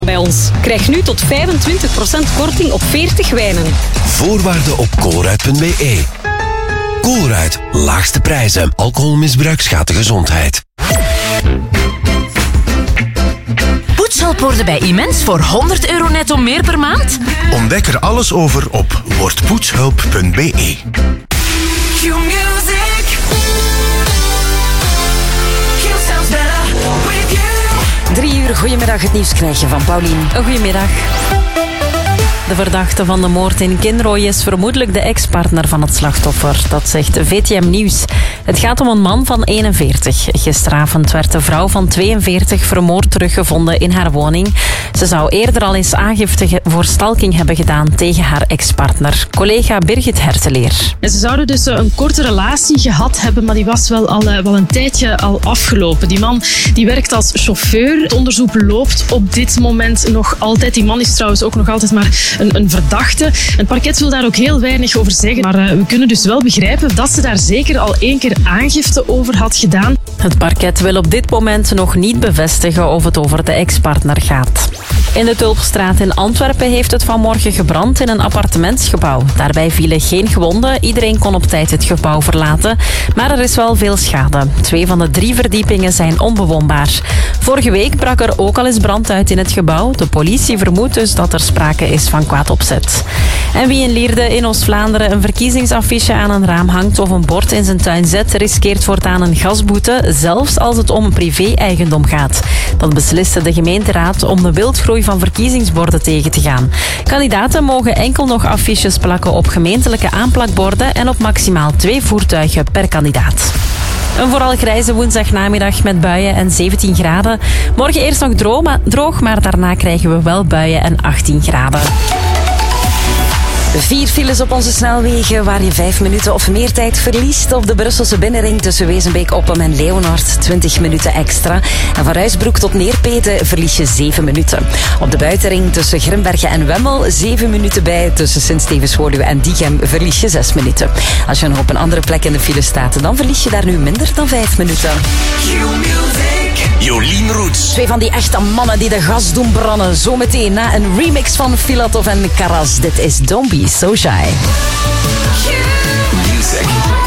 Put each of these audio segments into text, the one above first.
Bij ons. Krijg nu tot 25% korting op 40 wijnen. Voorwaarden op Colruyt.be. Colruyt, laagste prijzen. Alcoholmisbruik schaadt de gezondheid. Poetshulp worden bij Immens voor €100 netto meer per maand? Ontdek er alles over op wordpoetshulp.be. 3 uur, goedemiddag, het nieuws krijg je van Paulien. Goedemiddag. De verdachte van de moord in Kinrooi is vermoedelijk de ex-partner van het slachtoffer. Dat zegt VTM Nieuws. Het gaat om een man van 41. Gisteravond werd de vrouw van 42 vermoord teruggevonden in haar woning. Ze zou eerder al eens aangifte voor stalking hebben gedaan tegen haar ex-partner. Collega Birgit Herteleer. Ze zouden dus een korte relatie gehad hebben, maar die was wel een tijdje al afgelopen. Die man die werkt als chauffeur. Het onderzoek loopt op dit moment nog altijd. Die man is trouwens ook nog altijd maar een verdachte. Het parket wil daar ook heel weinig over zeggen. Maar we kunnen dus wel begrijpen dat ze daar zeker al 1 keer aangifte over had gedaan. Het parket wil op dit moment nog niet bevestigen of het over de ex-partner gaat. In de Tulpstraat in Antwerpen heeft het vanmorgen gebrand in een appartementsgebouw. Daarbij vielen geen gewonden. Iedereen kon op tijd het gebouw verlaten. Maar er is wel veel schade. 2 van de 3 verdiepingen zijn onbewoonbaar. Vorige week brak er ook al eens brand uit in het gebouw. De politie vermoedt dus dat er sprake is van kwaad opzet. En wie in Lierde in Oost-Vlaanderen een verkiezingsaffiche aan een raam hangt of een bord in zijn tuin zet, riskeert voortaan een gasboete, zelfs als het om privé-eigendom gaat. Dat besliste de gemeenteraad om de wildgroei van verkiezingsborden tegen te gaan. Kandidaten mogen enkel nog affiches plakken op gemeentelijke aanplakborden en op maximaal 2 voertuigen per kandidaat. Een vooral grijze woensdagnamiddag met buien en 17 graden. Morgen eerst nog droog, maar daarna krijgen we wel buien en 18 graden. 4 files op onze snelwegen waar je 5 minuten of meer tijd verliest. Op de Brusselse binnenring tussen Wezenbeek, Oppem en Leeuwnaert 20 minuten extra. En van Ruisbroek tot Neerpeten verlies je 7 minuten. Op de buitenring tussen Grimbergen en Wemmel 7 minuten bij. Tussen Sint-Stevens-Woluwe en Diegem verlies je 6 minuten. Als je nog op een andere plek in de file staat, dan verlies je daar nu minder dan 5 minuten. Jolien Roets. 2 van die echte mannen die de gas doen branden. Zometeen na een remix van Filatov en Karas. Dit is Don't Be So Shy. Music.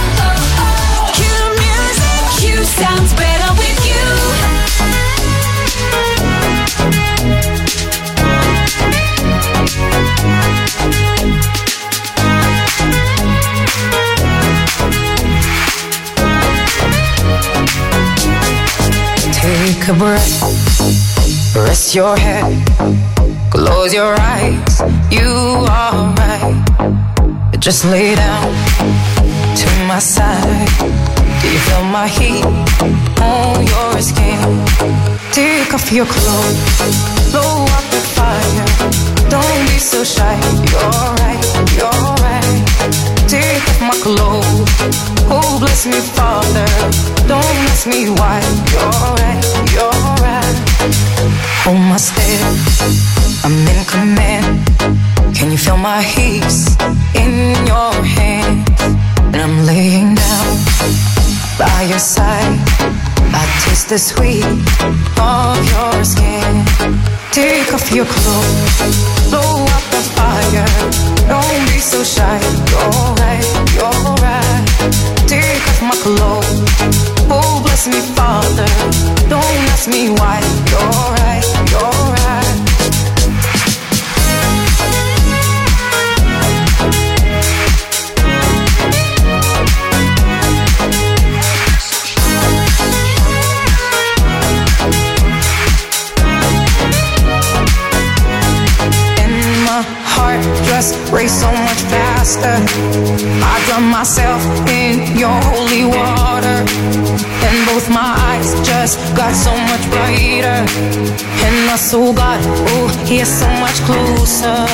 You sounds better with you. Take a breath, rest your head, close your eyes, you are right. Just lay down to my side. Do you feel my heat on your skin? Take off your clothes, blow up the fire. Don't be so shy, you're right, you're right. Take off my clothes, oh bless me Father. Don't ask me why, you're right, you're right. Hold my step, I'm in command. Can you feel my heat in your hand? And I'm laying down by your side. I taste the sweet of your skin. Take off your clothes, blow up the fire. Don't be so shy, you're right, you're right. Take off my clothes, oh bless me Father. Don't ask me why, you're right, you're right. Just race so much faster. I drown myself in your holy water, and both my eyes just got so much brighter. And my soul got, oh, here so much closer.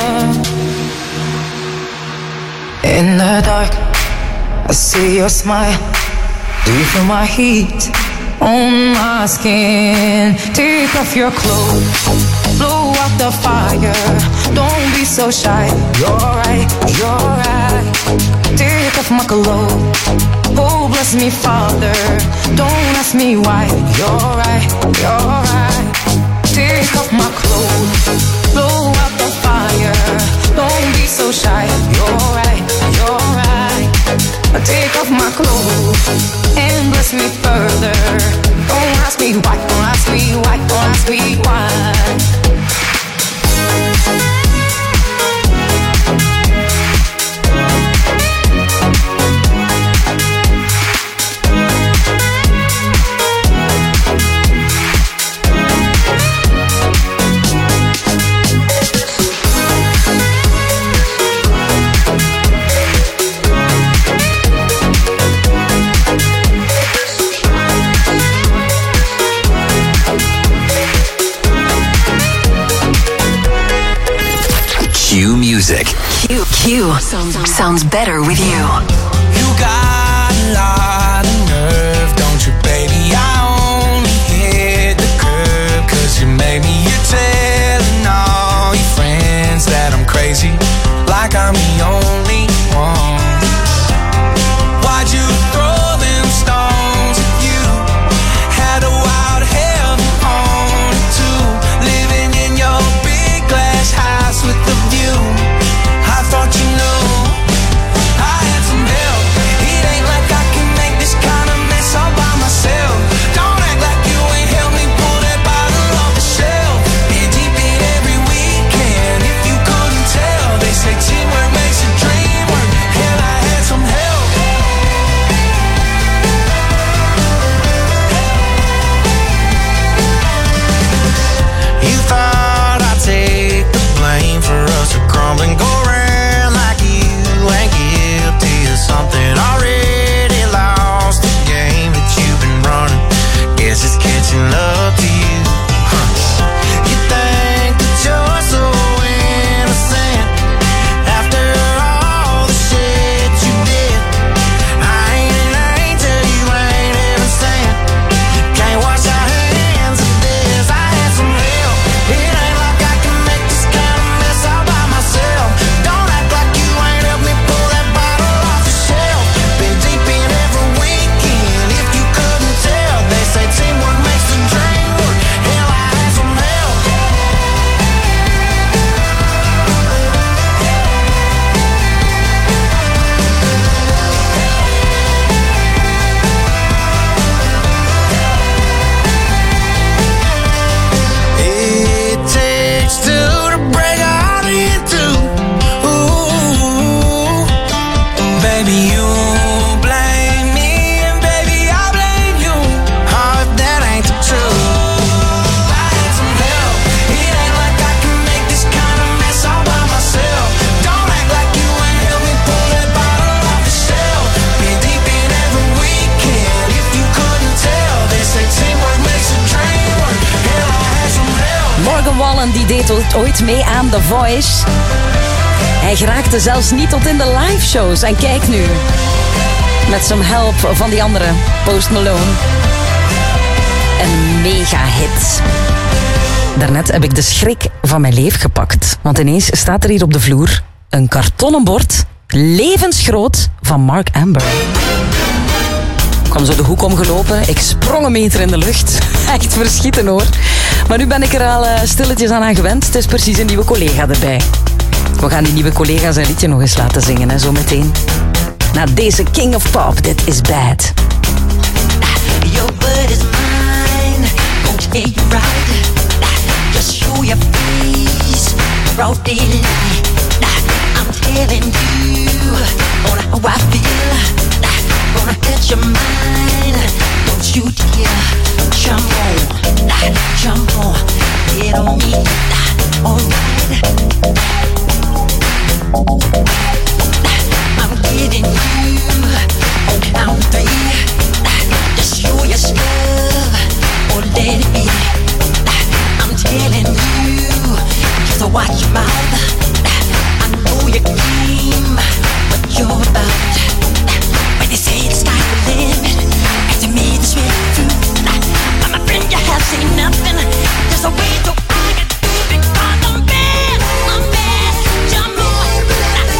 In the dark, I see your smile. Do you feel my heat on my skin? Take off your clothes, blow out the fire. Don't be so shy, you're right, you're right. Take off my clothes, oh bless me Father. Don't ask me why, you're right, you're right. Take off my clothes, blow out the fire. Don't be so shy. You're right, you're right. Take off my clothes and bless me further. Don't ask me why, don't ask me why, don't ask me why. Q Music. Q sounds better with you. You got a lot of nerve, don't you, baby? I only hit the curb 'cause you made me. You're telling all your friends that I'm crazy, like I'm the only one. Why'd you throw them stones at you? Had a wild heaven on it too. Living in your big glass house with the view. I thought you knew I had some help. It ain't like I can make this kind of mess all by myself. Don't act like you ain't helped me pull that bottle off the shelf. Been deep in every weekend, if you couldn't tell. They say teamwork makes a dream work. Hell, I had some help. You thought I'd take the blame for us to crumble and go around like you ain't guilty of something. Already lost the game that you've been running. Guess it's catching up to you. You think that you're so innocent after all the shit you did. I ain't an angel, you ain't even sent. Can't wash our hands of this. I had some help. It ain't like I can make this kind of mess all by myself. Don't act like you ain't helped me pull that bottle off the shelf. Been deep in every weekend, if you couldn't tell. They say teamwork makes the dream work. Hell, I had some help. It takes two to break a heart in two. Ooh, baby, you blame me, and baby, I blame you. Oh, if that ain't the truth. I had some help. It ain't like I can make this kind of mess all by myself. Don't act like you ain't helped me pull that bottle off the shelf. Been deep in every weekend, if you couldn't tell. They say teamwork makes a dream work. Hell, I had some help. Morgan Wallen die deed ooit mee aan The Voice. Hij geraakte zelfs niet tot in de live shows. En kijk nu, met some help van die andere, Post Malone. Een mega hit. Daarnet heb ik de schrik van mijn leven gepakt. Want ineens staat er hier op de vloer een kartonnen bord, levensgroot, van Mark Amber. Ik kwam zo de hoek omgelopen. Ik sprong een meter in de lucht. Echt verschieten hoor. Maar nu ben ik er al stilletjes aan gewend. Het is precies een nieuwe collega erbij. We gaan die nieuwe collega zijn liedje nog eens laten zingen, hè, zo meteen. Na deze King of Pop, dit is Bad. Your word is mine, gon' take you right. Just show your face, broad daylight. I'm telling you how I feel. Gonna touch your mind, don't you dare. Jump on, get on me, alright. I'm getting you on count three. Just show your stuff, or let it be. I'm telling you, just watch your mouth. I know you came, but you're about. When they say it's not the limit, and to me it's really true. I'm a friend, you have seen nothing. There's a way to I can do because I'm bad. Jump on.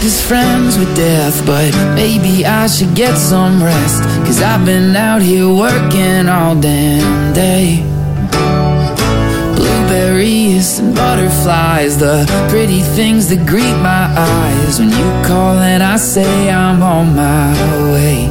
is friends with death, but maybe I should get some rest, 'cause I've been out here working all damn day. Blueberries and butterflies, the pretty things that greet my eyes when you call and I say I'm on my way.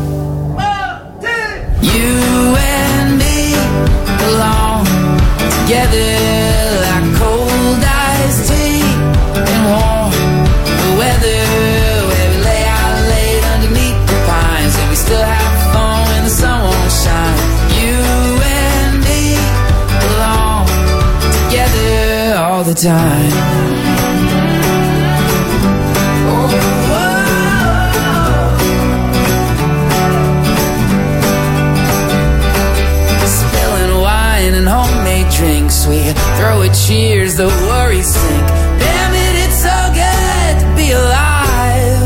You and me belong together like cold iced tea and warm weather, where we lay out late underneath the pines and we still have fun when the sun won't shine. You and me belong together all the time. Spilling wine and homemade drinks, we throw a cheers, the worries sink. Damn it, it's so good to be alive.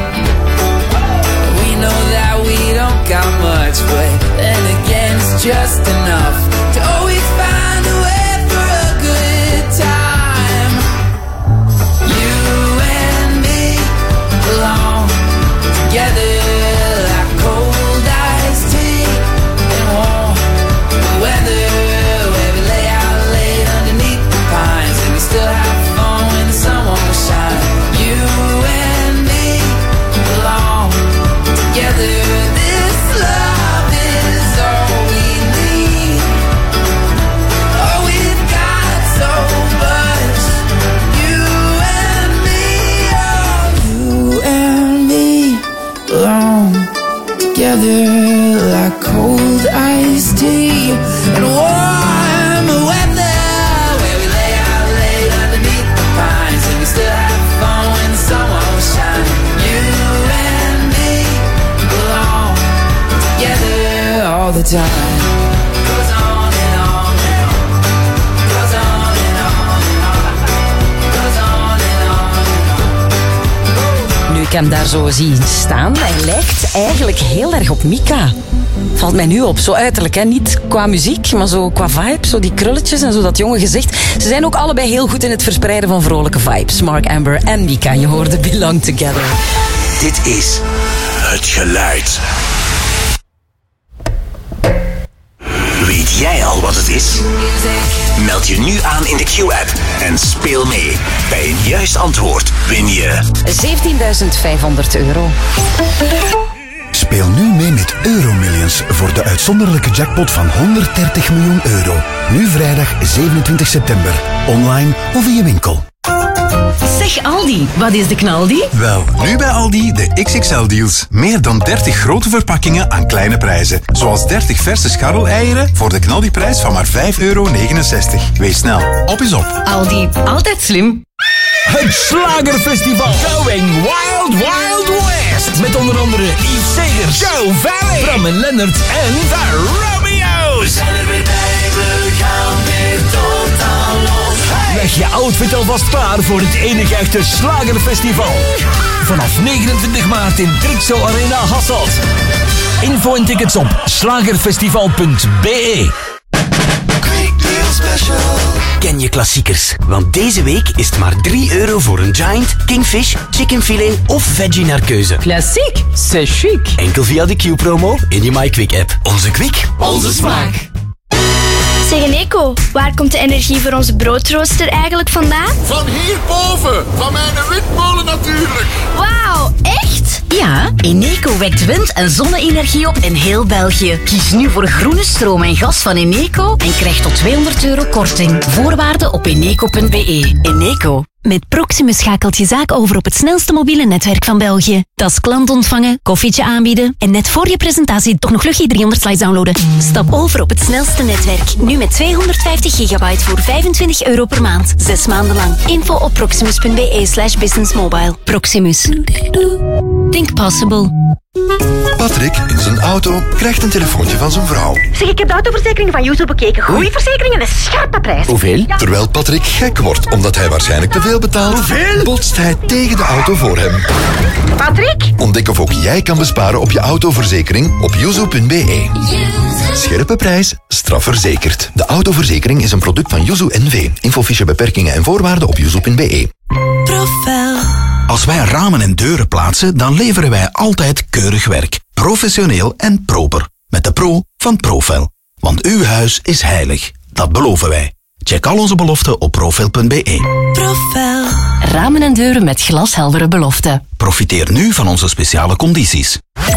We know that we don't got much, but then again it's just enough to always find a way for a good time. You and me belong together like cold iced tea and warm weather, where we lay out late underneath the pines and we still have fun when the sun won't shine. You and me belong together. This love is all we need. Oh, we've got so much. You and me, oh, you and me belong together like cold iced tea and warm weather, where we lay out late underneath the pines and we still have fun when the sun won't shine. You and me belong together all the time. Goes on and on and on. Goes on and on and on. Goes on and on and on. Nu ik hem daar zo zie staan, hij lijkt eigenlijk heel erg op Mika. Valt mij nu op, zo uiterlijk, hè? Niet qua muziek, maar zo qua vibe, zo die krulletjes en zo dat jonge gezicht. Ze zijn ook allebei heel goed in het verspreiden van vrolijke vibes. Mark Amber en Mika, je hoorde Belong Together. Dit is het geluid. Weet jij al wat het is? Meld je nu aan in de Q-app en speel mee. Bij een juist antwoord win je €17.500. Speel nu mee met Euromillions voor de uitzonderlijke jackpot van €130 miljoen. Nu vrijdag 27 september. Online of in je winkel. Zeg Aldi, wat is de knaldi? Wel, nu bij Aldi de XXL-deals. Meer dan 30 grote verpakkingen aan kleine prijzen. Zoals 30 verse scharreleieren voor de knaldiprijs van maar €5,69. Wees snel, op is op. Aldi, altijd slim. Het Slagerfestival. Going Wild Wild West. Met onder andere Yves Segers, Joe Valley, Bram en Lennart en The Romeo's. Zijn er weer bij, we gaan weer totaal los. Leg je outfit alvast klaar voor het enige echte Slagerfestival. Vanaf 29 maart in Trixo Arena Hasselt. Info en tickets op slagerfestival.be. Ken je klassiekers? Want deze week is het maar €3 voor een Giant, Kingfish, chickenfilet of veggie naar keuze. Klassiek, c'est chic. Enkel via de Q-promo in je MyQuick-app. Onze Kwik, onze smaak. Zeg Eneco, waar komt de energie voor onze broodrooster eigenlijk vandaan? Van hierboven, van mijn windmolen natuurlijk. Wauw, echt? Ja, Eneco wekt wind- en zonne-energie op in heel België. Kies nu voor groene stroom en gas van Eneco en krijg tot €200 korting. Voorwaarden op eneco.be. Eneco. Met Proximus schakelt je zaak over op het snelste mobiele netwerk van België. Dat is klant ontvangen, koffietje aanbieden en net voor je presentatie toch nog luchtje 300 slides downloaden. Stap over op het snelste netwerk. Nu met 250 gigabyte voor €25 per maand. 6 maanden lang. Info op proximus.be/businessmobile. Proximus. Think possible. Patrick in zijn auto krijgt een telefoontje van zijn vrouw. Zeg, ik heb de autoverzekering van Yuzu bekeken. Goeie verzekeringen, een scherpe prijs. Hoeveel? Ja. Terwijl Patrick gek wordt omdat hij waarschijnlijk te veel betaalt, botst hij tegen de auto voor hem. Patrick? Ontdek of ook jij kan besparen op je autoverzekering op yuzu.be. Scherpe prijs, strafverzekerd. De autoverzekering is een product van Yuzu NV. Infofiche beperkingen en voorwaarden op yuzu.be. Profel. Als wij ramen en deuren plaatsen, dan leveren wij altijd keurig werk. Professioneel en proper. Met de pro van Profel. Want uw huis is heilig. Dat beloven wij. Check al onze beloften op profel.be. Profel. Ramen en deuren met glasheldere beloften. Profiteer nu van onze speciale condities.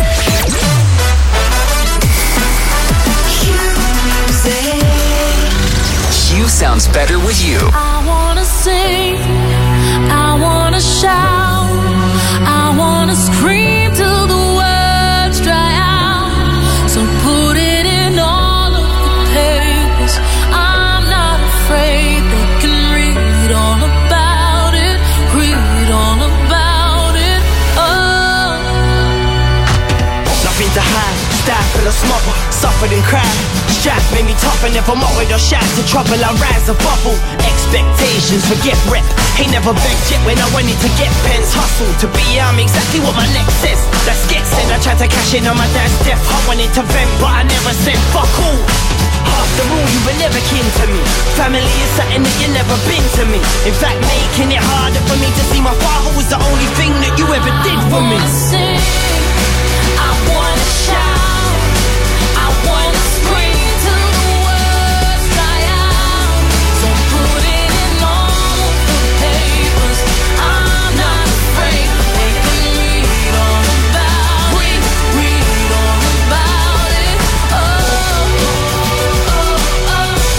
Q sounds better with you. I wanna sing, I wanna shout, I wanna scream till the words dry out. So put it in all of the papers. I'm not afraid, they can read all about it, read all about it. Oh. Nothing to hide, stifle or smother, suffered and cried. Strife made me tough and never mocked or shout to trouble. I rise a bubble. Expectations forget rep. Ain't never begged yet when I wanted to get pens. Hustle to be I'm exactly what my neck says. That's get said. I tried to cash in on my dad's death. I wanted to vent but I never said fuck all. After all you were never kin to me. Family is something that you never been to me. In fact making it harder for me to see my father was the only thing that you ever did for me. I wanna sing, I wanna shout, I wanna scream till the words dry out. So put it in all of the papers. I'm not afraid, they can read all about it, read all about it. Oh, oh, oh, oh,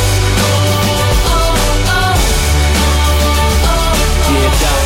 oh, oh, oh. Yeah, God.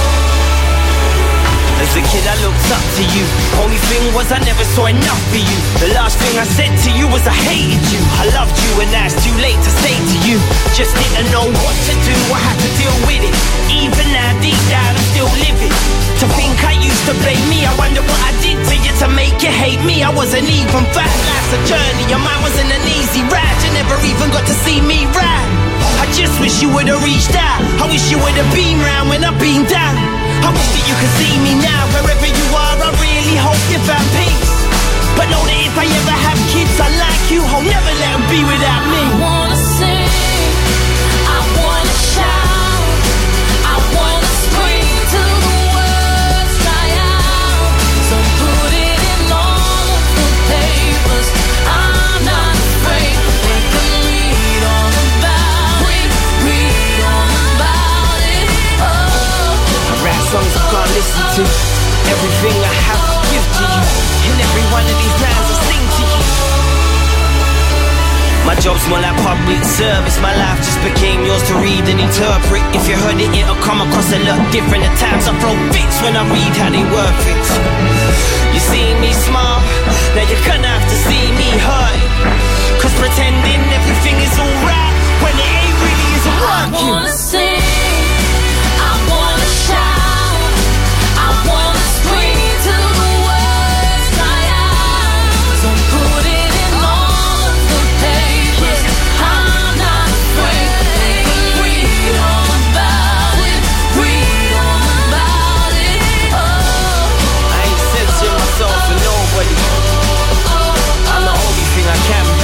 As a kid I looked up to you. Only thing was I never saw enough for you. The last thing I said to you was I hated you. I loved you and now it's too late to say to you. Just didn't know what to do, I had to deal with it. Even now deep down I'm still living. To think I used to blame me, I wonder what I did to you to make you hate me. I wasn't even fat, life's a journey and mine wasn't an easy ride. You never even got to see me ride. I just wish you would've reached out. I wish you would've been round when I've been down. I wish that you could see me now. Wherever you are, I really hope you found peace. But know that if I ever have kids, I like you, I'll never let them be without me. I wanna sing, I wanna shout, I wanna scream till the words dry out. So put it in all of the papers. I'm not afraid, they can read all about it, read all about it. Oh. I write songs I can't listen to. Everything I have I give to you. And every one of these lines I sing to you. My job's more like public service. My life just became yours to read and interpret. If you heard it, it'll come across a lot different. At times I throw fits when I read how they worth it. You see me smile, now you're gonna have to see me hurt. Cause pretending everything is alright when it ain't really isn't working. I wanna sing, I wanna shout, I wanna scream till the words dry out. So put it in all of the papers. I'm not afraid, they can read all about it, read all about it. Oh. I ain't censoring myself for nobody. I'm the only thing I can be.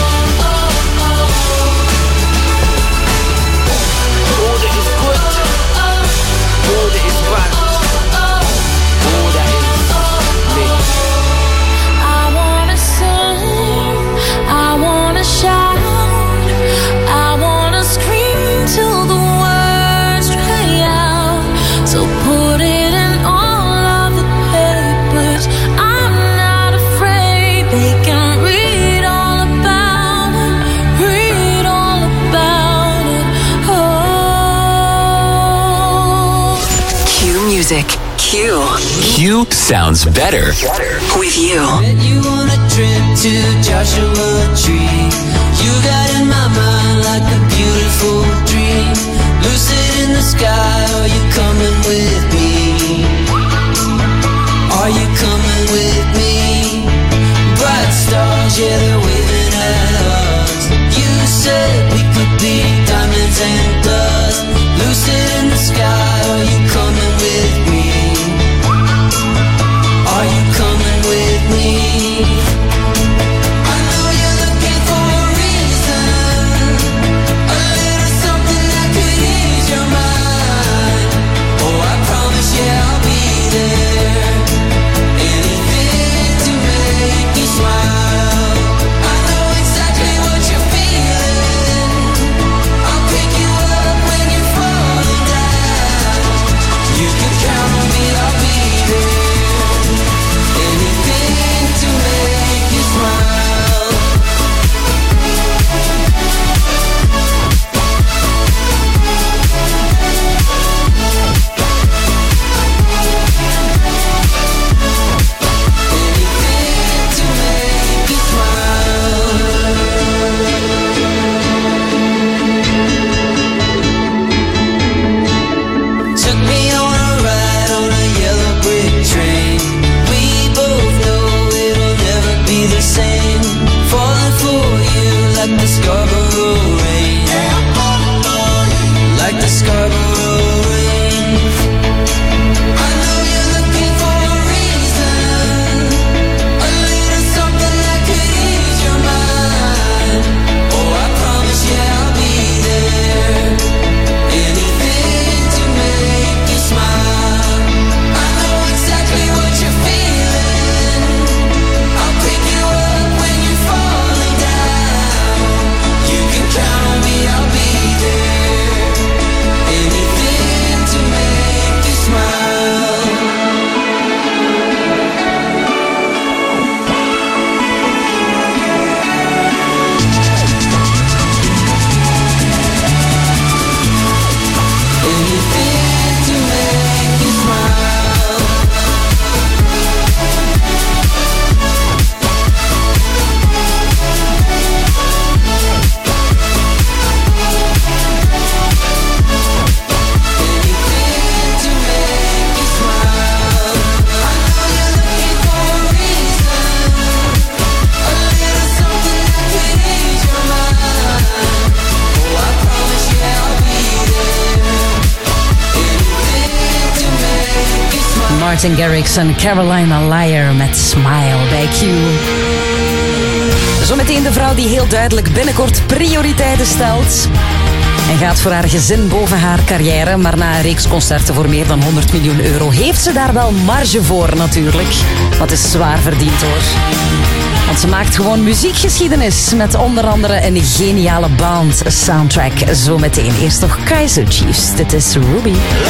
All that is good, all that is bad, all that is me. I wanna sing, I wanna shout, I wanna scream till the words dry out. So put it in all of the papers. I'm not afraid, they can read all about it, read all about it. Oh. Q music. Q. Q sounds better with you. Met you on a trip to Joshua Tree. You got in my mind like a beautiful dream. Lucid in the sky, are you coming with me? Are you coming with me? Bright stars, yeah, they're waving at us. You said we could be diamonds and dust. Lucid in the sky, are you coming with me? Are you coming with me? I know you're looking for a reason. rain, like the Scarborough rain. I know you're looking for a reason, a little something that could ease your mind. Oh, I promise, yeah, I'll be there. Anything to make you smile. I know exactly what you're feeling. I'll pick you up when you're falling down. You can count on me, I'll be there. Anything to make you smile. Anything to make you smile. Anything to make you smile. I know you're looking for a reason, a little something that could ease your mind. Oh, I promise, yeah, I'll be there. Anything to make you smile. Martin Garrix en Carolina Liar met Smile bij Q. Zometeen de vrouw die heel duidelijk binnenkort prioriteiten stelt. En gaat voor haar gezin boven haar carrière. Maar na een reeks concerten voor meer dan 100 miljoen euro heeft ze daar wel marge voor natuurlijk. Wat is zwaar verdiend hoor. Want ze maakt gewoon muziekgeschiedenis met onder andere een geniale band soundtrack. Zometeen eerst nog Kaiser Chiefs. Dit is Ruby.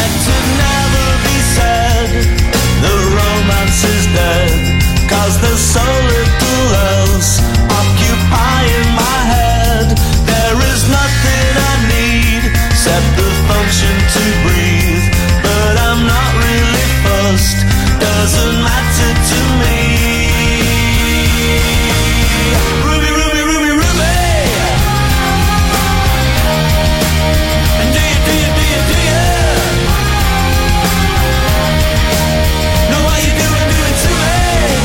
The romance is dead, 'cause there's so little else occupying my head. There is nothing I need except the function to breathe, but I'm not really fussed, doesn't matter to me. Ruby, Ruby, Ruby, Ruby. And do you, do you, do you, do you know what you do to me?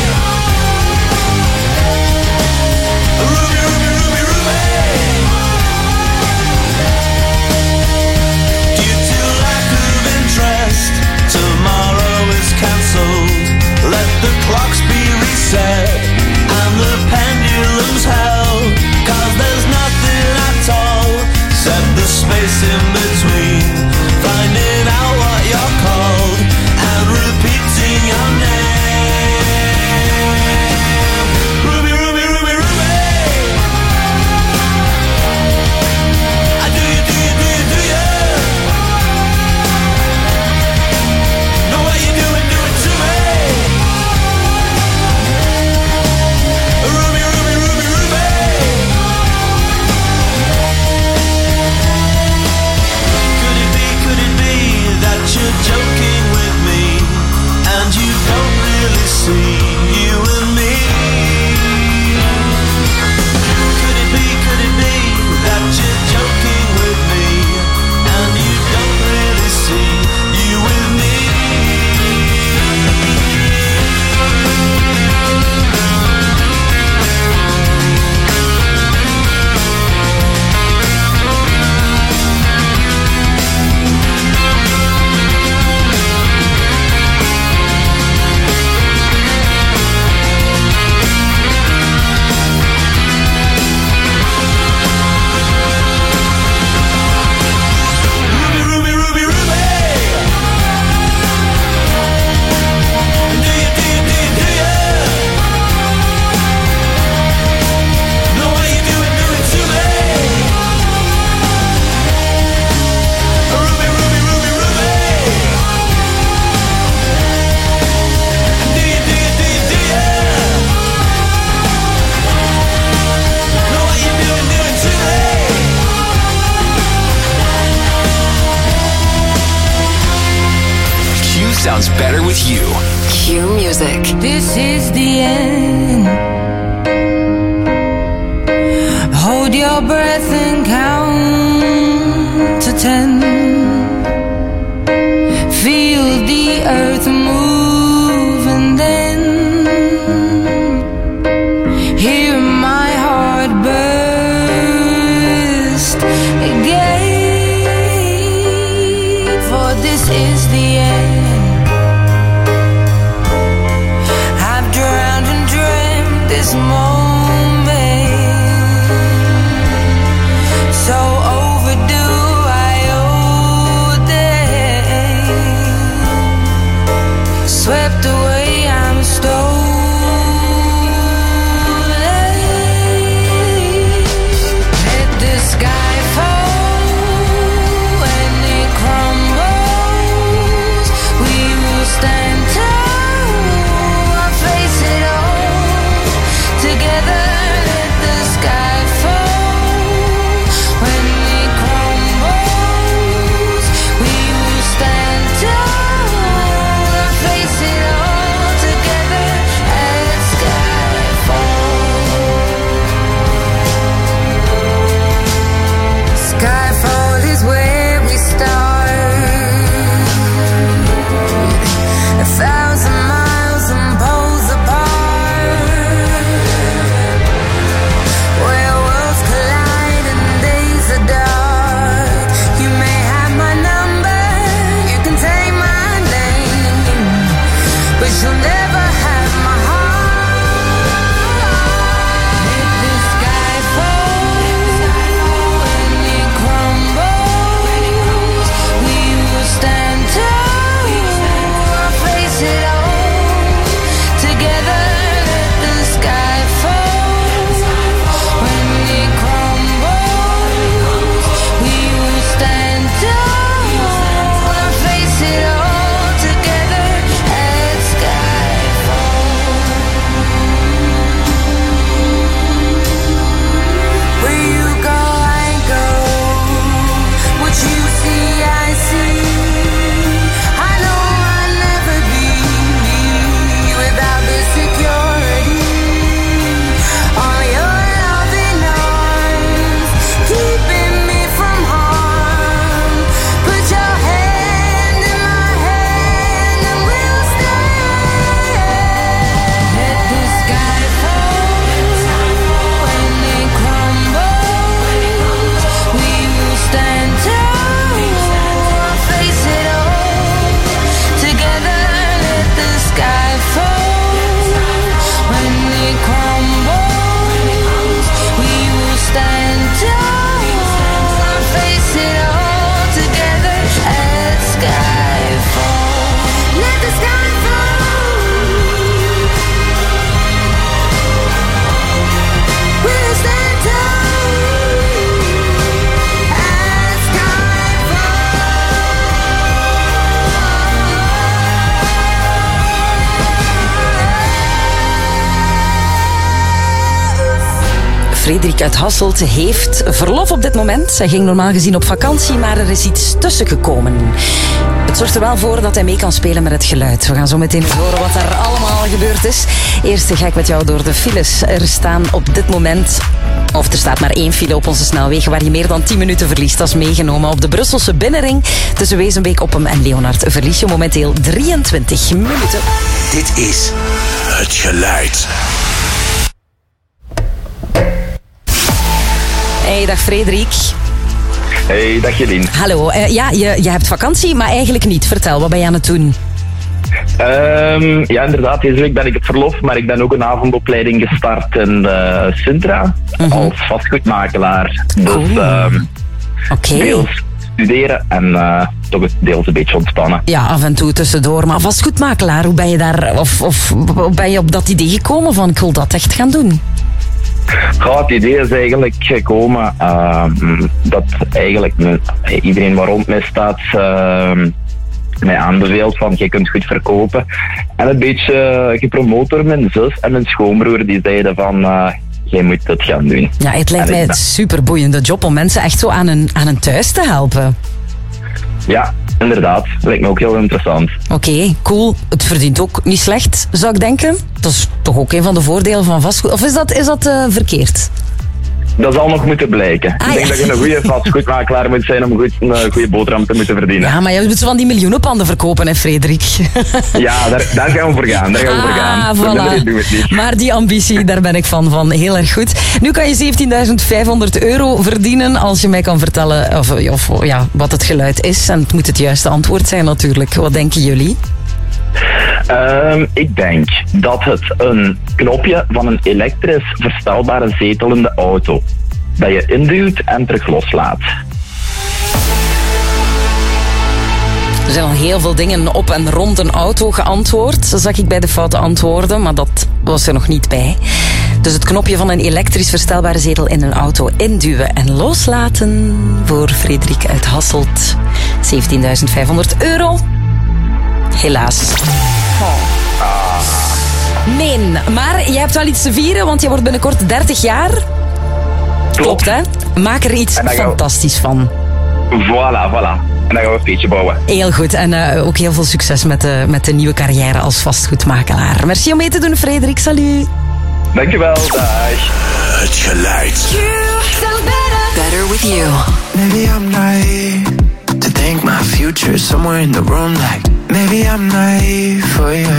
Ruby, Ruby, Ruby, Ruby. Due to lack of interest, tomorrow is cancelled. Let the clocks be reset and the pendulums held, 'cause there's nothing at all except the space in between. Finding out what you're called and repeating your name. Ruby, Ruby, Ruby, Ruby. I do you, do you, do you, do you know what you do to me? Ruby, Ruby, Ruby, Ruby. Could it be that you're joking with me and you don't really see you and me? Could it be that you're joking with me and you don't really see you with me? Ruby, Ruby, Ruby, Ruby. Do you, do you, do you, do you know what you do to me? Ruby, Ruby, Ruby, Ruby. Do you, do you, do you, do you know what you do to me? Q sounds better with you. Q Music. This is the end. Hold your breath and count to 10. Feel the earth move and then hear my heart burst this is the end. I've drowned and dreamt this moment, so overdue I owe them. Swept away, I'm stolen. Let the sky fall when it crumbles. We will stand tall, I'll face it all together. Let the sky fall when it crumbles. We will stand tall, I'll face it all together. Let sky fall. Skyfall is where we start. 1,000 miles and poles apart, where worlds collide and days are dark. You may have my number, you can take my name, but you'll never have my heart. Let the sky fall when it crumbles. We will stand tall, I'll face it all together. Let the sky fall when it crumbles. We will stand tall, I'll face it all together. Let sky fall. Where you go, I go. What you see, I see. I know I'll never be without the security. All your loving arms keeping me from harm. Put your hand in my hand and we'll stand. Let the sky fall when it crumbles. We will stand tall, I'll face it all together. Let the sky fall when it crumbles. We will stand tall, I'll face it all together. Let sky fall. Let the sky fall. We'll stand tall. Let sky Frederik uit Hasselt heeft verlof op dit moment. Hij ging normaal gezien op vakantie, maar er is iets tussen gekomen. Het zorgt er wel voor dat hij mee kan spelen met het geluid. We gaan zo meteen horen wat er allemaal gebeurd is. Eerst ga ik met jou door de files. Er staan op dit moment... Of er staat maar 1 file op onze snelwegen waar je meer dan 10 minuten verliest. Dat is meegenomen op de Brusselse binnenring. Tussen Wezenbeek, Oppem en Leonard verlies je momenteel 23 minuten. Dit is Het Geluid. Hey, dag Frederik. Hey, dag Jelien. Hallo. Ja, je hebt vakantie, maar eigenlijk niet. Vertel, wat ben je aan het doen? Ja, inderdaad. Deze week ben ik op verlof, maar ik ben ook een avondopleiding gestart in Sintra als vastgoedmakelaar. Cool. Dus deels studeren en toch deels een beetje ontspannen. Ja, af en toe tussendoor. Maar vastgoedmakelaar, hoe ben je daar, of ben je op dat idee gekomen van ik wil dat echt gaan doen? Het idee is eigenlijk gekomen dat eigenlijk iedereen waar rond mij staat mij aanbeveelt van je kunt goed verkopen. En een beetje gepromoot door mijn zus en mijn schoonbroer die zeiden van jij moet dat gaan doen. Ja, het lijkt mij een superboeiende job om mensen echt zo aan hun thuis te helpen. Ja, inderdaad. Dat lijkt me ook heel interessant. Oké, cool. Het verdient ook niet slecht, zou ik denken. Dat is toch ook een van de voordelen van vastgoed. Of is dat verkeerd? Dat zal nog moeten blijken. Ik denk dat je een goede vastgoedmakelaar moet zijn om een goede boterham te moeten verdienen. Ja, maar je moet zo van die miljoenenpanden verkopen, hè, Frederik? Ja, daar gaan we voor gaan. Voilà. Doen we het niet. Maar die ambitie, daar ben ik van. Heel erg goed. Nu kan je €17.500 verdienen als je mij kan vertellen of wat het geluid is. En het moet het juiste antwoord zijn natuurlijk. Wat denken jullie? Ik denk dat het een knopje van een elektrisch verstelbare zetel in de auto. Dat je induwt en terug loslaat. Er zijn al heel veel dingen op en rond een auto geantwoord. Dat zag ik bij de foute antwoorden, maar dat was er nog niet bij. Dus het knopje van een elektrisch verstelbare zetel in een auto induwen en loslaten. Voor Frederik uit Hasselt. €17.500. Helaas. Nee, maar jij hebt wel iets te vieren, want je wordt binnenkort 30 jaar. Klopt, hè? Maak er iets fantastisch van. Voilà. En dan gaan we een beetje bouwen. Heel goed. En ook heel veel succes met de nieuwe carrière als vastgoedmakelaar. Merci om mee te doen, Frederik. Salut. Dankjewel. Dag. Het geluid. Better with you. Maybe I'm naive to think my future is somewhere in the room. Like maybe I'm naive for you.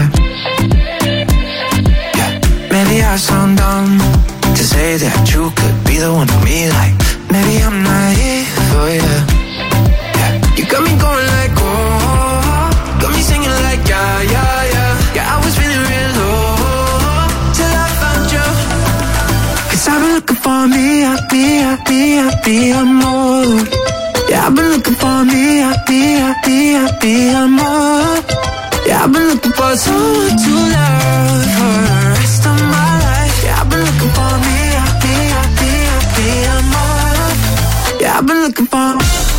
Yeah. Maybe I sound dumb to say that you could be the one for me. Like maybe I'm naive for you. Yeah. You got me going like oh, got me singing like yeah. Yeah, I was feeling real low till I found you. 'Cause I've been looking for me more. Yeah, I've been looking for me more. Yeah, I've been looking for someone to love for the rest of my life. Yeah, I've been looking for me more. Yeah, I've been looking for.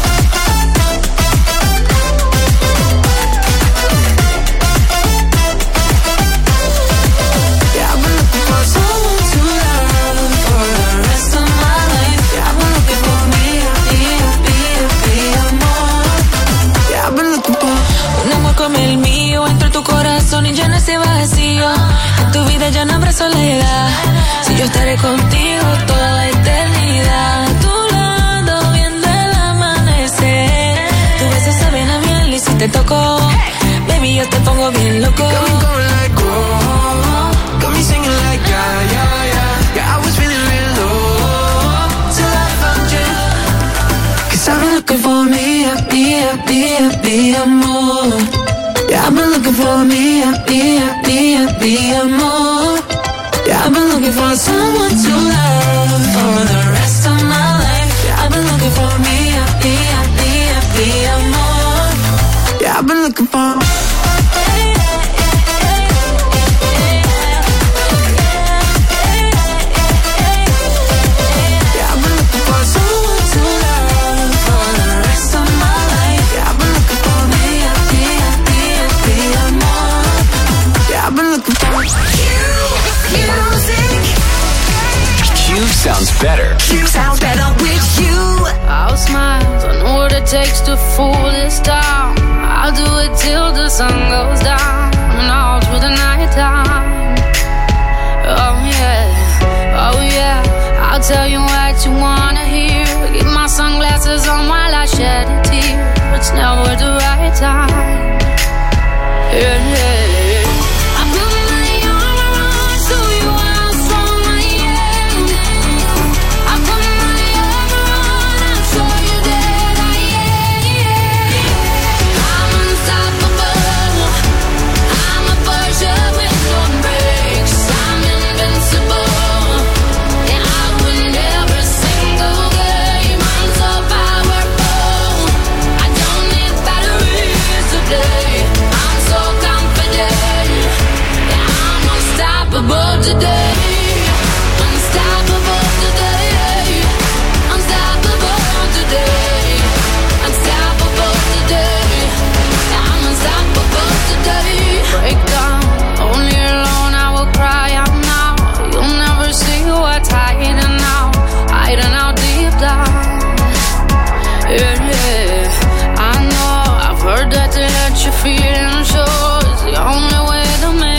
Como el mío, entre tu corazón y llena ese vacío. En tu vida ya no habrá soledad. Si yo estaré contigo toda la eternidad. A tu lado viendo el amanecer. Tus besos saben a miel y si te toco, baby, yo te pongo bien loco. Got me going like oh, got me singing like yeah. Yeah, I was feeling real low till I found you. 'Cause I've been looking for me more. Yeah, I've been looking for me more. Yeah, I've been looking for someone to love for the rest of my life. Yeah, I've been looking for me more. Yeah, I've been looking for. Sounds better. You sound better with you. I'll smile, I know what it takes to fool this town. I'll do it till the sun goes down and all through the night time. Oh yeah, I'll tell you what you wanna hear. Keep my sunglasses on while I shed a tear. It's never the right time. Yeah.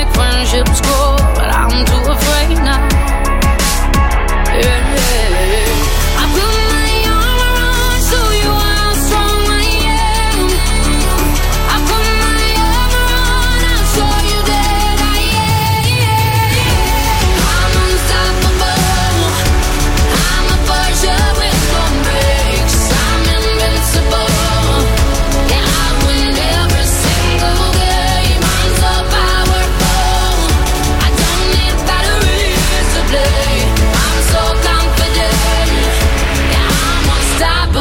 But I'm too afraid now. Yeah.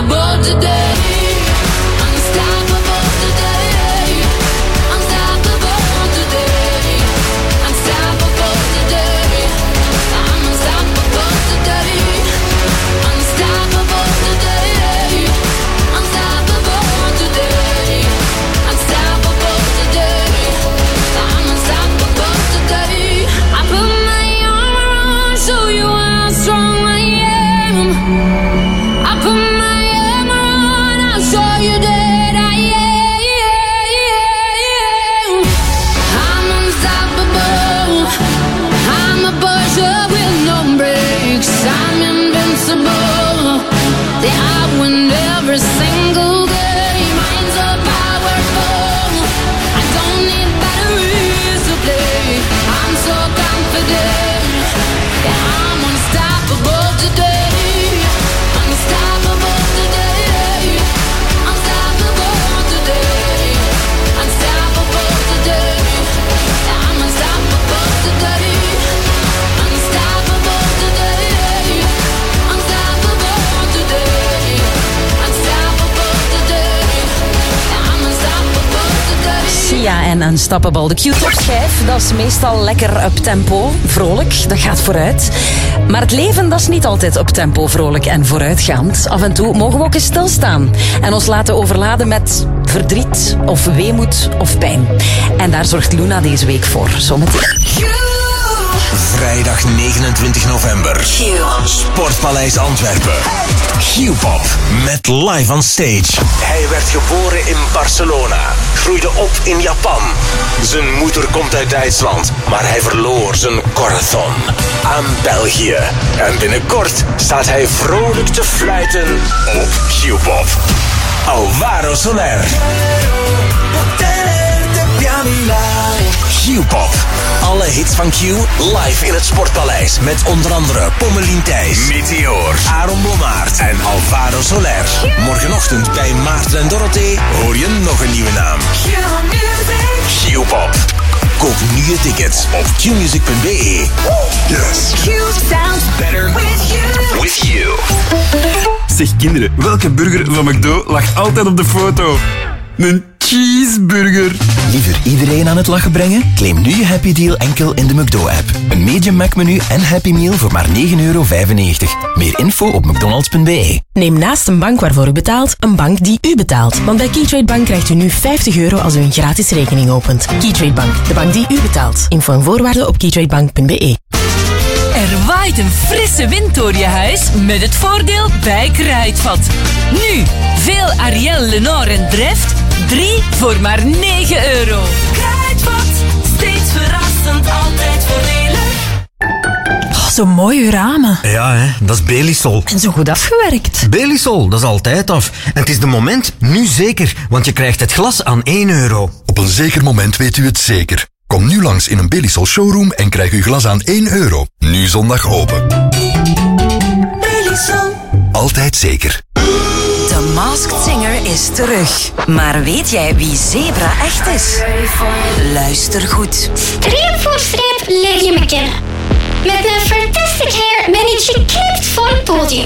unstoppable today. Unstoppable today. Unstoppable today. Unstoppable today. I'm unstoppable today. Unstoppable today. Unstoppable today. Unstoppable today. I'm unstoppable today. I put my armor on, show you how strong I am. I put my armor on, I'll show you that I am. I'm unstoppable. I'm a Porsche with no brakes. I'm invincible. Yeah, I win every single game. I'm so powerful. I don't need batteries to play. I'm so confident. Yeah, I'm unstoppable today. Unstoppable today. Unstoppable today. Unstoppable today. Yeah, I'm unstoppable today. Unstoppable today. Unstoppable today. Unstoppable today. Yeah, I'm unstoppable today. Sia en Unstoppable. De Q-top-schijf, dat is meestal lekker up-tempo, vrolijk, dat gaat vooruit. Maar het leven, dat is niet altijd up-tempo, vrolijk en vooruitgaand. Af en toe mogen we ook eens stilstaan en ons laten overladen met verdriet of weemoed of pijn. En daar zorgt Luna deze week voor. Zometeen. Vrijdag 29 november. Sportpaleis Antwerpen. Q-pop met live on stage. Hij werd geboren in Barcelona. Groeide op in Japan. Zijn moeder komt uit Duitsland. Maar hij verloor zijn corazon aan België. En binnenkort staat hij vrolijk te fluiten op Q-pop. Alvaro Soler. Q-pop. Alle hits van Q live in het Sportpaleis. Met onder andere Pommelien Thijs, Meteor, Aaron Blommaert en Alvaro Soler. Morgenochtend bij Maarten en Dorothee hoor je nog een nieuwe naam. Q-pop. Koop nu je tickets op qmusic.be. Yes. Q sounds better with you. With you. Zeg kinderen, welke burger van McDo lag altijd op de foto? Een cheeseburger. Liever iedereen aan het lachen brengen? Claim nu je Happy Deal enkel in de McDo-app. Een medium Mac-menu en Happy Meal voor maar €9,95. Meer info op mcdonalds.be. Neem naast een bank waarvoor u betaalt, een bank die u betaalt. Want bij Keytrade Bank krijgt u nu €50 als u een gratis rekening opent. Keytrade Bank, de bank die u betaalt. Info en voorwaarden op keytradebank.be. Er waait een frisse wind door je huis met het voordeel bij Kruidvat. Nu, veel Ariel, Lenore en Dreft, 3 voor maar €9. Kruidvat, steeds verrassend, altijd voordelig. Oh, zo mooi uw ramen. Ja, hè, dat is Belisol. En zo goed afgewerkt. Belisol, dat is altijd af. En het is de moment nu zeker, want je krijgt het glas aan €1. Op een zeker moment weet u het zeker. Kom nu langs in een Belisol showroom en krijg uw glas aan €1. Nu zondag open. Belisol. Altijd zeker. The Masked Singer is terug. Maar weet jij wie Zebra echt is? Luister goed. Streep voor streep leer je me kennen. Met een fantastic hair ben ik geknipt voor het podium.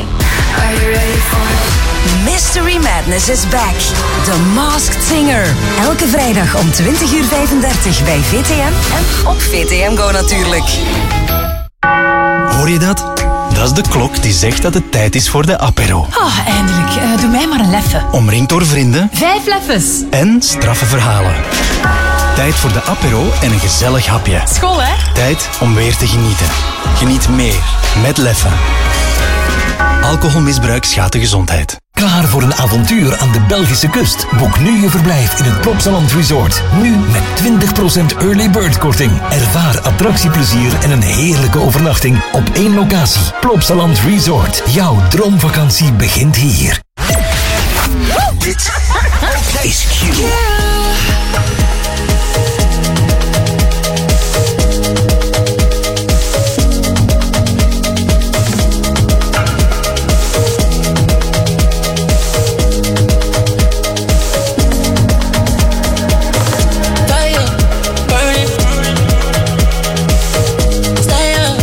Mystery Madness is back. The Masked Singer. Elke vrijdag om 20:35 bij VTM en op VTM Go natuurlijk. Hoor je dat? Dat is de klok die zegt dat het tijd is voor de apéro. Oh, eindelijk. Doe mij maar een leffe. Omringd door vrienden 5 leffes. en straffe verhalen. Tijd voor de apéro en een gezellig hapje. School, hè? Tijd om weer te genieten. Geniet meer met Leffe. Alcoholmisbruik schaadt de gezondheid. Klaar voor een avontuur aan de Belgische kust? Boek nu je verblijf in het Plopsaland Resort. Nu met 20% early bird korting. Ervaar attractieplezier en een heerlijke overnachting op 1 locatie. Plopsaland Resort. Jouw droomvakantie begint hier. Dit is Q.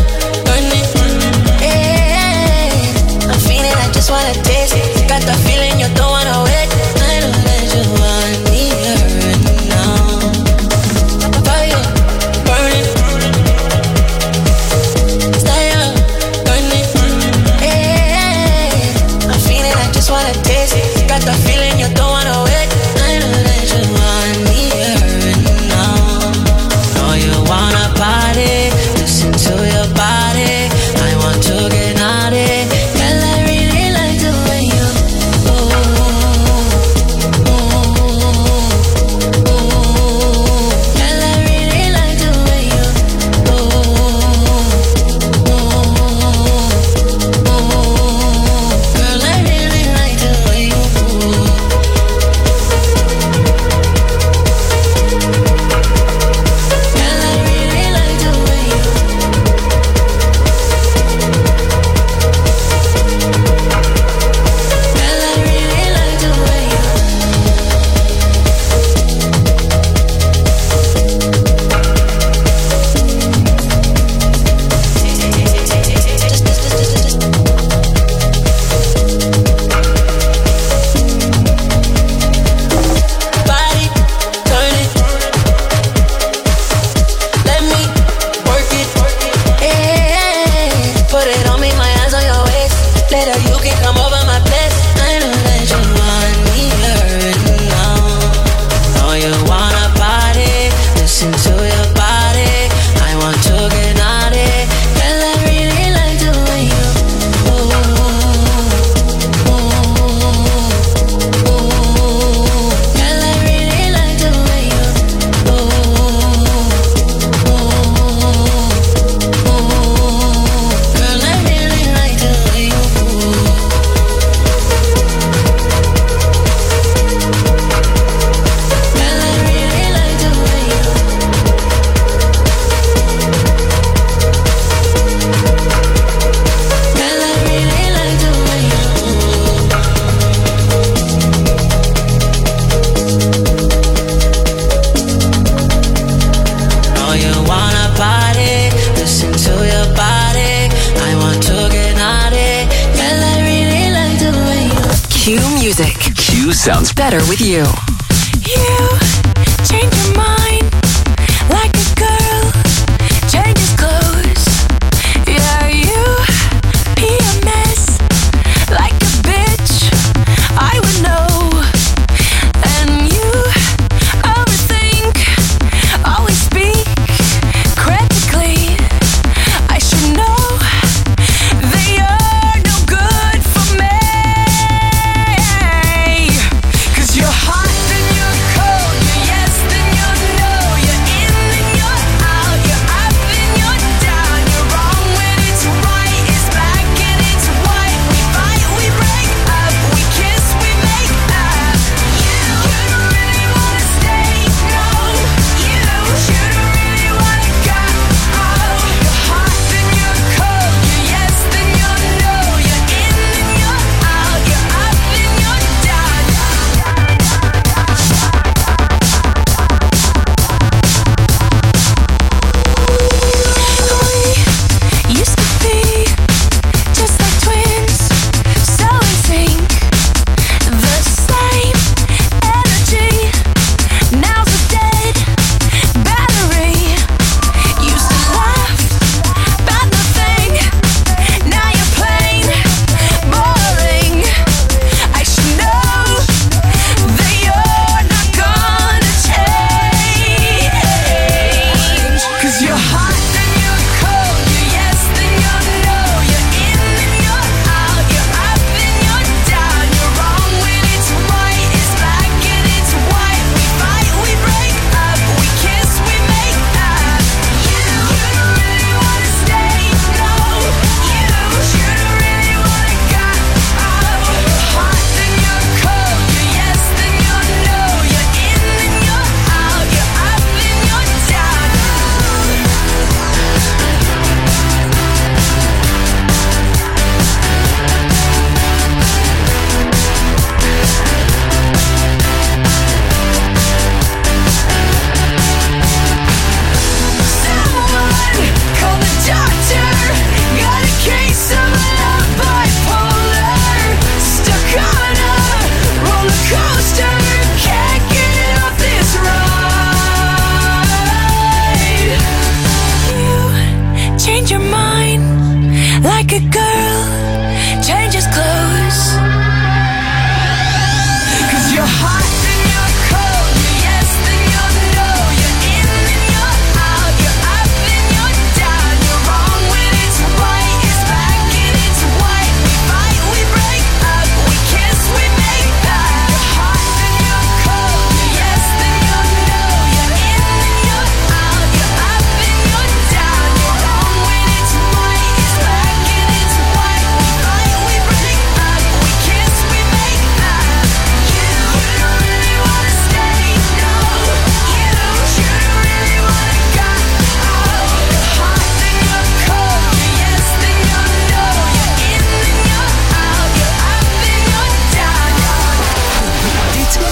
Got the feeling just wanna taste. Got the feeling you don't wanna wait. I know that you want me here now. Know you wanna party, listen to your body. I want to get naughty. Girl, I really like the way you sounds better with you. You change your mind like a girl changes clothes. Yeah, you PMS like a bitch. I would know. And you overthink, always speak critically. I should know that you're no good for me. 'Cause you're hot, then you're cold, you're yes, then you're no, you're in, then you're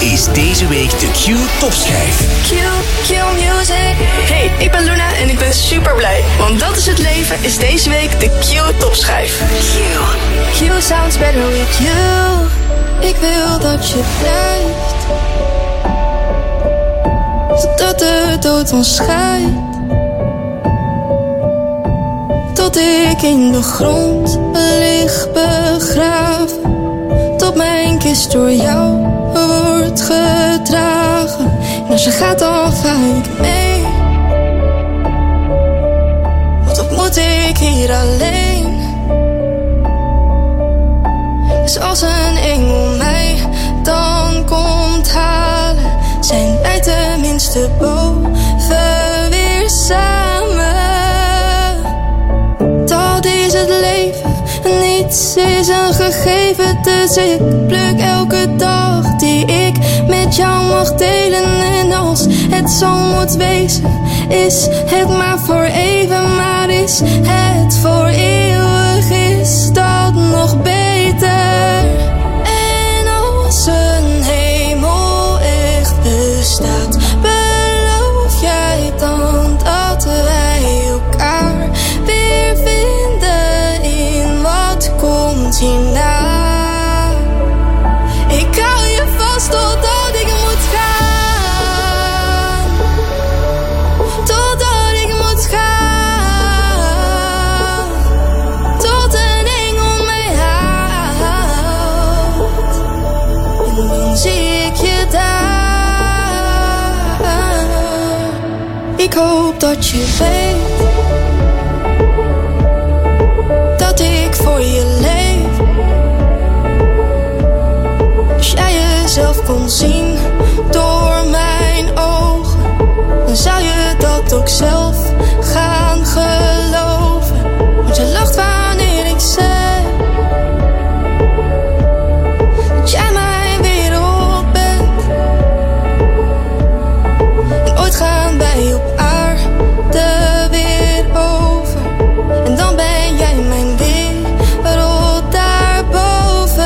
is deze week de Q topschijf. Q Music. Hey, ik ben Luna en ik ben super blij. Want dat is het leven is deze week de Q topschijf. Q sounds better with you. Ik wil dat je blijft. Zodat de dood ons scheidt. Tot ik in de grond lig begraven. Tot mijn kist door jou wordt gedragen. En als je gaat dan ga ik mee. Want wat moet ik hier alleen? Dus als een engel mij dan komt halen, zijn wij tenminste boven weer samen. Dat is het leven, niets is een gegeven. Dus ik pluk elke dag die ik met jou mag delen. En als het zo moet wezen, is het maar voor even. Maar is het voor eeuwig, is dat nog beter. En als een hemel echt bestaat, beloof jij dan dat wij elkaar weer vinden in wat komt hierna? Ik hou je vast totdat ik moet gaan. Totdat ik moet gaan. Tot een engel mij haalt. En dan zie ik je daar. Ik hoop dat je weet dat ik voor je leef. Als jij jezelf kon zien door mijn ogen, dan zou je dat ook zelf gaan geloven. Want je lacht wanneer ik zeg dat jij mijn wereld bent. En ooit gaan wij op aarde weer over. En dan ben jij mijn wereld daarboven.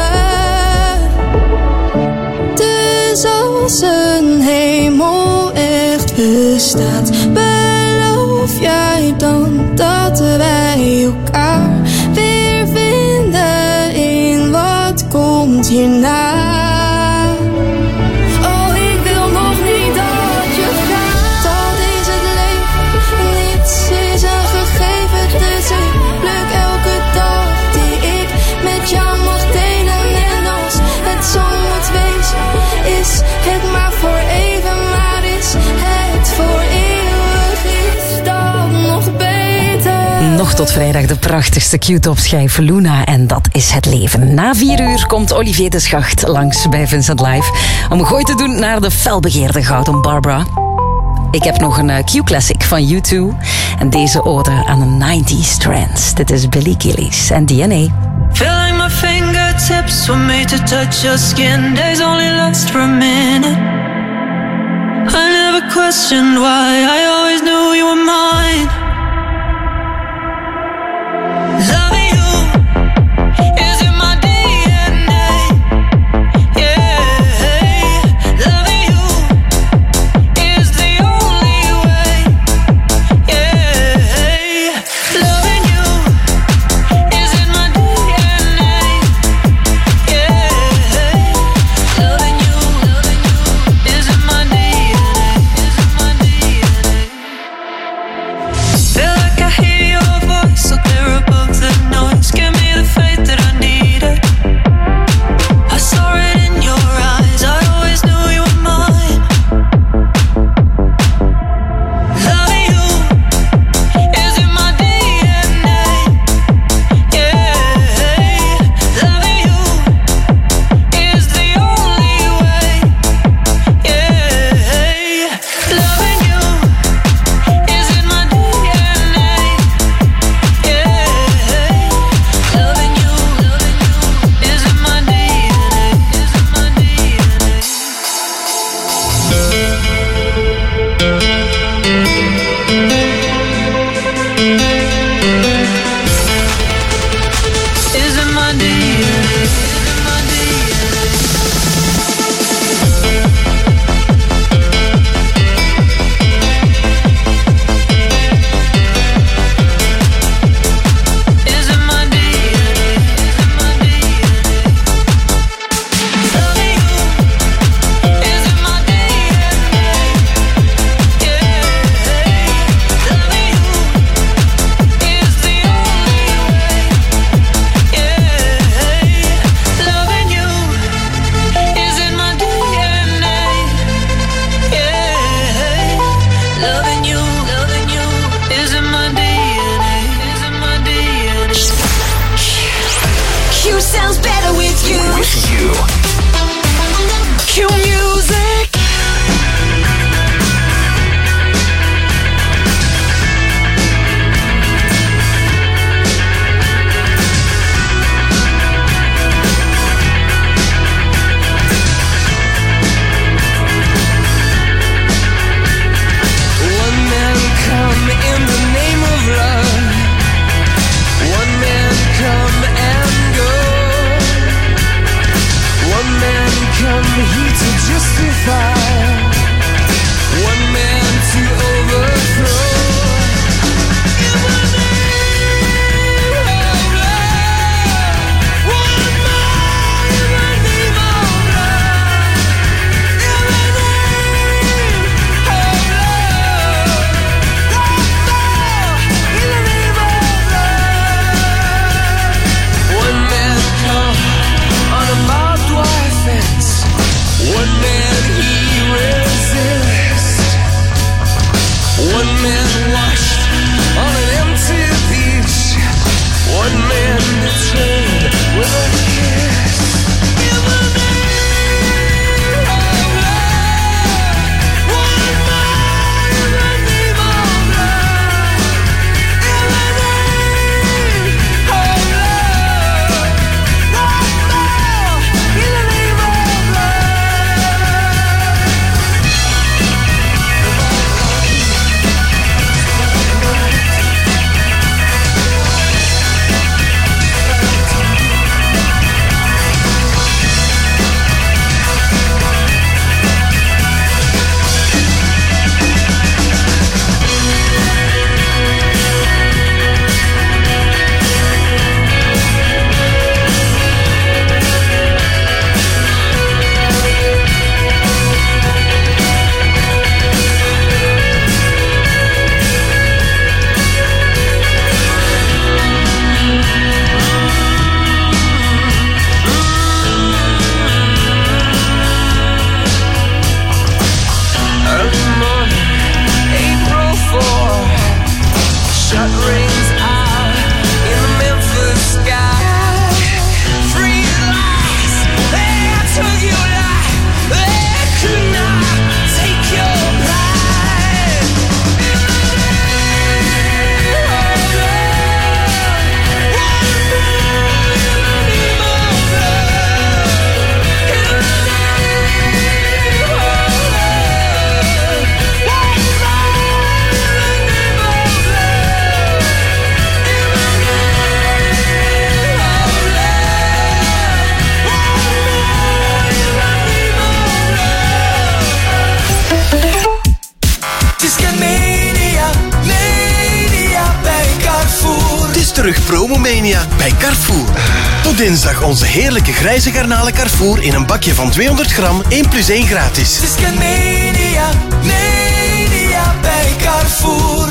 Dus als een hemel echt bestaat, beloof jij dan dat wij elkaar weer vinden in wat komt hierna? Oh, ik wil nog niet dat je gaat. Dat is het leven, niets is een gegeven. Dus ik pluk elke dag die ik met jou mag delen. En als het zo moet wezen, is het maar voor even. Maar is het voor eeuwig, is dat nog beter? Nog tot vrijdag de prachtigste Q-topschijf Luna en dat is het leven. Na 4 uur komt Olivier de Schacht langs bij Vincent Live om een gooi te doen naar de felbegeerde Gouden Barbara. Ik heb nog een Q-classic van U2 en deze ode aan een 90s trance. Dit is Billy Gillies en DNA. Feel like my fingertips were made to touch your skin. Days only last for a minute. I never questioned why, I always knew you were mine. Loving you is in my DNA. Yeah, loving you is the only way. Yeah, loving you is in my DNA. Yeah, loving you is in my DNA. Armenia bij Carrefour. Tot dinsdag onze heerlijke grijze garnalen Carrefour in een bakje van 200 gram, 1+1 gratis. Het is Scandinavia, Mania bij Carrefour.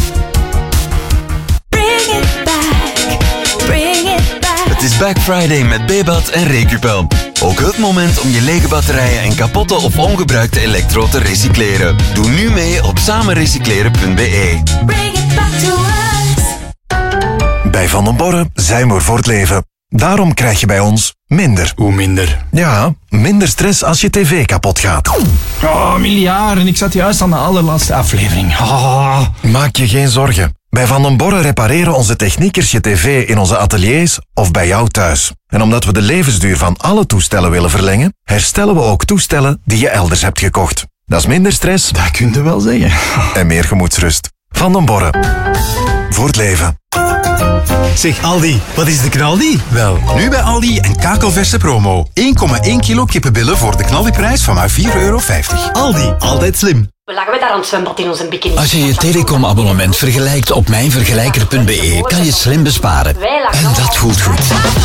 Bring it back, bring it back. Het is Black Friday met Bebad en Recupel. Ook het moment om je lege batterijen en kapotte of ongebruikte elektro te recycleren. Doe nu mee op samenrecycleren.be. Bring it back to us. Bij Van den Borre zijn we voor het leven. Daarom krijg je bij ons minder. Hoe minder? Ja, minder stress als je tv kapot gaat. Oh, miljard. En ik zat juist aan de allerlaatste aflevering. Oh. Maak je geen zorgen. Bij Van den Borre repareren onze techniekers je tv in onze ateliers of bij jou thuis. En omdat we de levensduur van alle toestellen willen verlengen, herstellen we ook toestellen die je elders hebt gekocht. Dat is minder stress. Dat kun je wel zeggen. En meer gemoedsrust. Van den Borre. Voor het leven. Zeg Aldi, wat is de knaldi? Wel, nu bij Aldi een kakelverse promo. 1,1 kilo kippenbillen voor de knaldiprijs van maar €4,50. Aldi, altijd slim. We lagen we daar aan het zwembad in onze bikini. Als je je telecomabonnement vergelijkt op mijnvergelijker.be, kan je slim besparen. En dat voelt goed.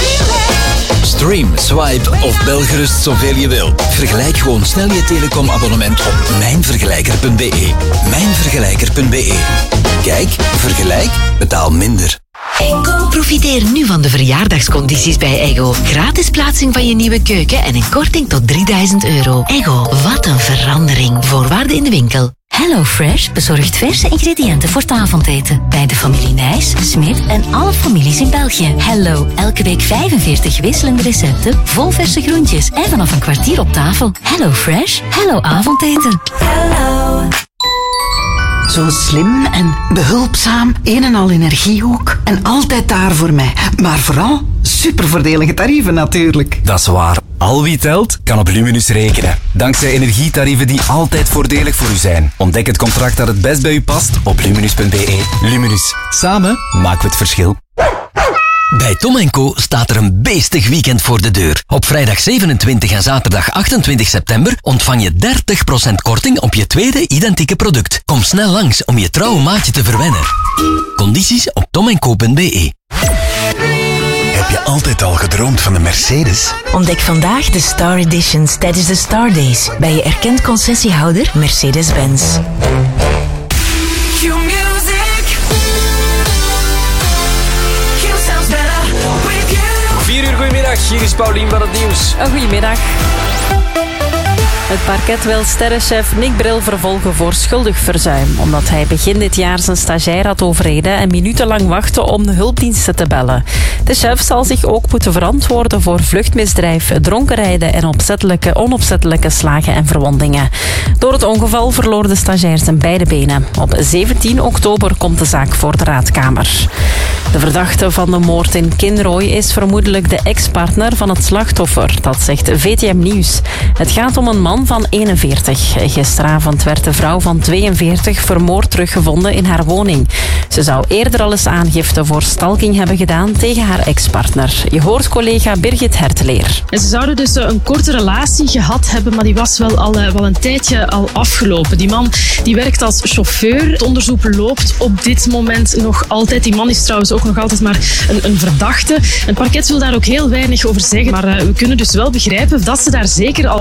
Stream, swipe of bel gerust zoveel je wil. Vergelijk gewoon snel je telecomabonnement op mijnvergelijker.be. Mijnvergelijker.be. Kijk, vergelijk, betaal minder. Profiteer nu van de verjaardagscondities bij Eggo. Gratis plaatsing van je nieuwe keuken en een korting tot €3000. Eggo, wat een verandering. Voorwaarden in de winkel. HelloFresh bezorgt verse ingrediënten voor het avondeten. Bij de familie Nijs, Smit en alle families in België. Hello, elke week 45 wisselende recepten, vol verse groentjes en vanaf een kwartier op tafel. HelloFresh, hello avondeten. Hello. Zo slim en behulpzaam, een en al energie ook. En altijd daar voor mij. Maar vooral supervoordelige tarieven natuurlijk. Dat is waar. Al wie telt, kan op Luminus rekenen. Dankzij energietarieven die altijd voordelig voor u zijn. Ontdek het contract dat het best bij u past op luminus.be. Luminus. Samen maken we het verschil. Bij Tom & Co staat er een beestig weekend voor de deur. Op vrijdag 27 en zaterdag 28 september ontvang je 30% korting op je tweede identieke product. Kom snel langs om je trouwe maatje te verwennen. Condities op tomandco.be. Heb je altijd al gedroomd van een Mercedes? Ontdek vandaag de Star Editions tijdens de Star Days bij je erkend concessiehouder Mercedes-Benz. 4 uur, goedemiddag. Hier is Paulien van het nieuws. Goedemiddag. Het parket wil sterrenchef Nick Bril vervolgen voor schuldig verzuim, omdat hij begin dit jaar zijn stagiair had overreden en minutenlang wachtte om de hulpdiensten te bellen. De chef zal zich ook moeten verantwoorden voor vluchtmisdrijf, dronkenrijden en onopzettelijke slagen en verwondingen. Door het ongeval verloor de stagiair zijn beide benen. Op 17 oktober komt de zaak voor de raadkamer. De verdachte van de moord in Kinrooi is vermoedelijk de ex-partner van het slachtoffer. Dat zegt VTM Nieuws. Het gaat om een man van 41. Gisteravond werd de vrouw van 42 vermoord teruggevonden in haar woning. Ze zou eerder al eens aangifte voor stalking hebben gedaan tegen haar ex-partner. Je hoort collega Birgit Herteleer. En ze zouden dus een korte relatie gehad hebben, maar die was wel een tijdje al afgelopen. Die man die werkt als chauffeur. Het onderzoek loopt op dit moment nog altijd. Die man is trouwens ook nog altijd maar een verdachte. Het parket wil daar ook heel weinig over zeggen, maar we kunnen dus wel begrijpen dat ze daar zeker al